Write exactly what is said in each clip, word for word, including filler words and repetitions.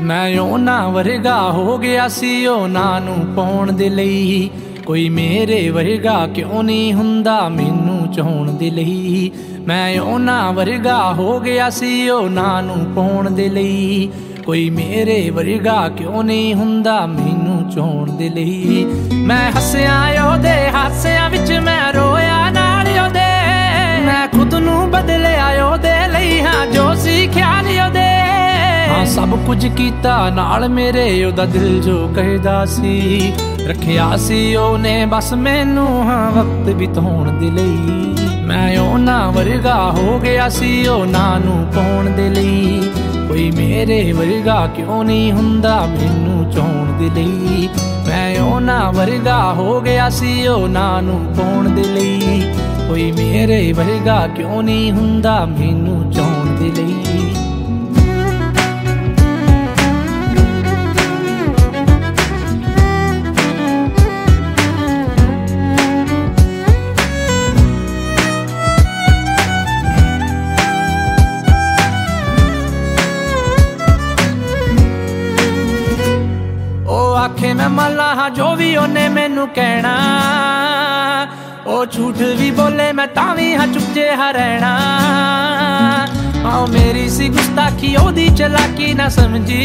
मैं ਉਹਨਾਂ ਵਰਗਾ ਹੋ ਗਿਆ ਸੀ ਉਹਨਾਂ ਨੂੰ ਪਾਉਣ ਦੇ ਲਈ। ਕੋਈ ਮੇਰੇ ਵਰਗਾ ਕਿਉਂ ਨਹੀਂ ਹੁੰਦਾ ਮੈਨੂੰ ਚਾਹੁਣ ਦੇ ਲਈ। ਮੈਂ ਉਹਨਾਂ ਵਰਗਾ ਹੋ ਗਿਆ ਸੀ ਉਹਨਾਂ ਨੂੰ ਪਾਉਣ ਦੇ ਲਈ। ਕੋਈ ਮੇਰੇ ਵਰਗਾ ਕਿਉਂ ਨਹੀਂ ਹੁੰਦਾ ਮੈਨੂੰ ਚਾਹੁਣ ਦੇ ਲਈ। ਮੈਂ ਹੱਸਿਆ ਉਹਦੇ ਹਾਸਿਆਂ ਵਿੱਚ ਮੈਂ ਰੋਇਆ ਨਾਲ ਉਹਦੇ। ਮੈਂ ਖੁਦ ਨੂੰ ਬਦਲਿਆ ਉਹਦੇ ਲਈ ਹਾਂ ਜੋ ਸੀ ਖਿਆਲ ਉਹਦੇ। ਹਾਂ ਸਭ ਕੁਝ ਕੀਤਾ ਨਾਲ ਮੇਰੇ ਉਹਦਾ ਦਿਲ ਜੋ ਕਹਿਦਾ ਸੀ। ਰੱਖਿਆ ਸੀ ਉਹਨੇ ਬਸ ਮੈਨੂੰ ਹਾਂ ਵਕਤ ਬਿਤਾਉਣ ਦੇ ਲਈ। ਮੈਂ ਉਹਨਾਂ ਵਰਗਾ ਹੋ ਗਿਆ ਸੀ ਉਹਨਾਂ ਨੂੰ ਪਾਉਣ ਦੇ ਲਈ। ਕੋਈ ਮੇਰੇ ਵਰਗਾ ਕਿਉਂ ਨਹੀਂ ਹੁੰਦਾ ਮੈਨੂੰ ਚਾਹੁਣ ਦੇ ਲਈ। ਮੈਂ ਉਹਨਾਂ ਵਰਗਾ ਹੋ ਗਿਆ ਸੀ ਉਹਨਾਂ ਨੂੰ ਪਾਉਣ ਦੇ ਲਈ। ਕੋਈ ਮੇਰੇ ਵਰਗਾ ਕਿਉਂ ਨਹੀਂ ਹੁੰਦਾ ਮੈਨੂੰ ਚਾਹੁਣ ਦੇ ਲਈ। आखे मैं मल्ला हाँ जो भी ओने मैनू कहना। ओ झूठ भी बोले मैं तावी हाँ चुप जिहा रहना। आओ मेरी सी गुस्ताखी ओदी चलाकी ना समझी।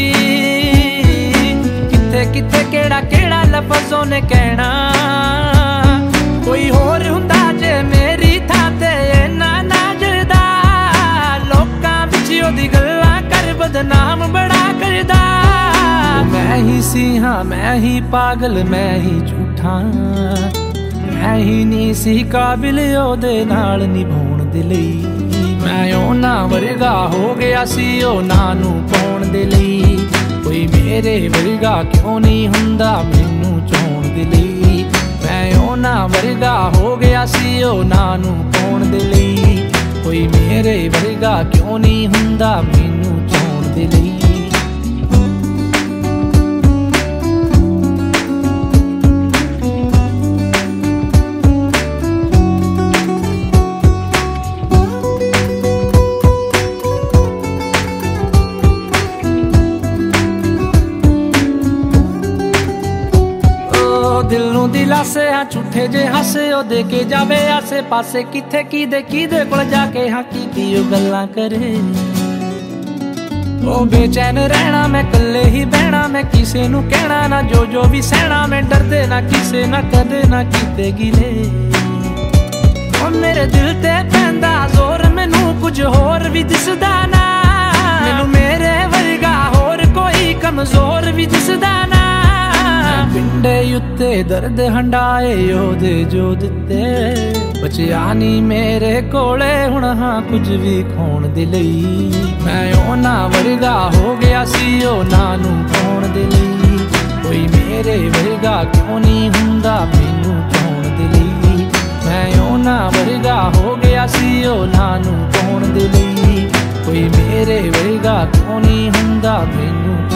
किथे किथे केड़ा केड़ा लफ्ज़ ओने कहना। कोई होर हुंदा जे मेरी थां ते इन्ना ना जरदा। लोकां विच ओदी गल्लां कर बदनाम बड़ा करदा। मैं ही सी हाँ मैं ही पागल मैं ही झूठा। मैं ही नहीं सी काबिल ओदे नाल निभाउण दे लई। मैं ਉਹਨਾਂ ਵਰਗਾ ਹੋ ਗਿਆ ਸੀ ਉਹਨਾਂ ਨੂੰ ਪਾਉਣ ਦੇ ਲਈ। ਕੋਈ ਮੇਰੇ ਵਰਗਾ ਕਿਉਂ ਨਹੀਂ ਹੁੰਦਾ ਮੈਨੂੰ ਚਾਹੁਣ ਦੇ ਲਈ। ਮੈਂ ਉਹਨਾਂ ਵਰਗਾ ਹੋ ਗਿਆ ਸੀ ਉਹਨਾਂ ਨੂੰ ਪਾਉਣ ਦੇ ਲਈ। ਕੋਈ ਮੇਰੇ ਵਰਗਾ ਕਿਉਂ ਨਹੀਂ ਹੁੰਦਾ ਮੈਨੂੰ ਚਾਹੁਣ ਦੇ ਲਈ। दिल नूं दिलासे हाँ झूठे जे हासे ओ दे के जावे आसे पासे। किथे किदे किदे कोल जाके हाँ की की ओ गल्लां करे। ओ बेचैन रहना मैं कल्ले ही बहना। मैं किसे नूं कहना ना जो जो भी सहना। मैं डरदे ना किसे ना कदे ना कीते गिले। ओ मेरे दिल ते पैंदा जोर मैनू कुछ होर भी दिसदा ना। मैनू मेरे वर्गा होर कोई कमजोर भी दिसदा ना। पिंडे उत्ते दर्द हंडाए ओदे जो दिते। बचिया नी मेरे कोले हुण हाँ कुछ भी खोण दे लई। मैं ਉਹਨਾਂ ਵਰਗਾ ਹੋ ਗਿਆ ਸੀ ਉਹਨਾਂ ਨੂੰ ਪਾਉਣ ਦੇ ਲਈ। ਕੋਈ ਮੇਰੇ ਵਰਗਾ ਕਿਉਂ ਨਹੀਂ ਹੁੰਦਾ ਮੈਨੂੰ ਚਾਹੁਣ ਦੇ ਲਈ। ਮੈਂ ਉਹਨਾਂ ਵਰਗਾ ਹੋ ਗਿਆ ਸੀ ਉਹਨਾਂ ਨੂੰ ਪਾਉਣ ਦੇ ਲਈ। ਕੋਈ ਮੇਰੇ ਵਰਗਾ ਕਿਉਂ ਨਹੀਂ ਹੁੰਦਾ ਮੈਨੂੰ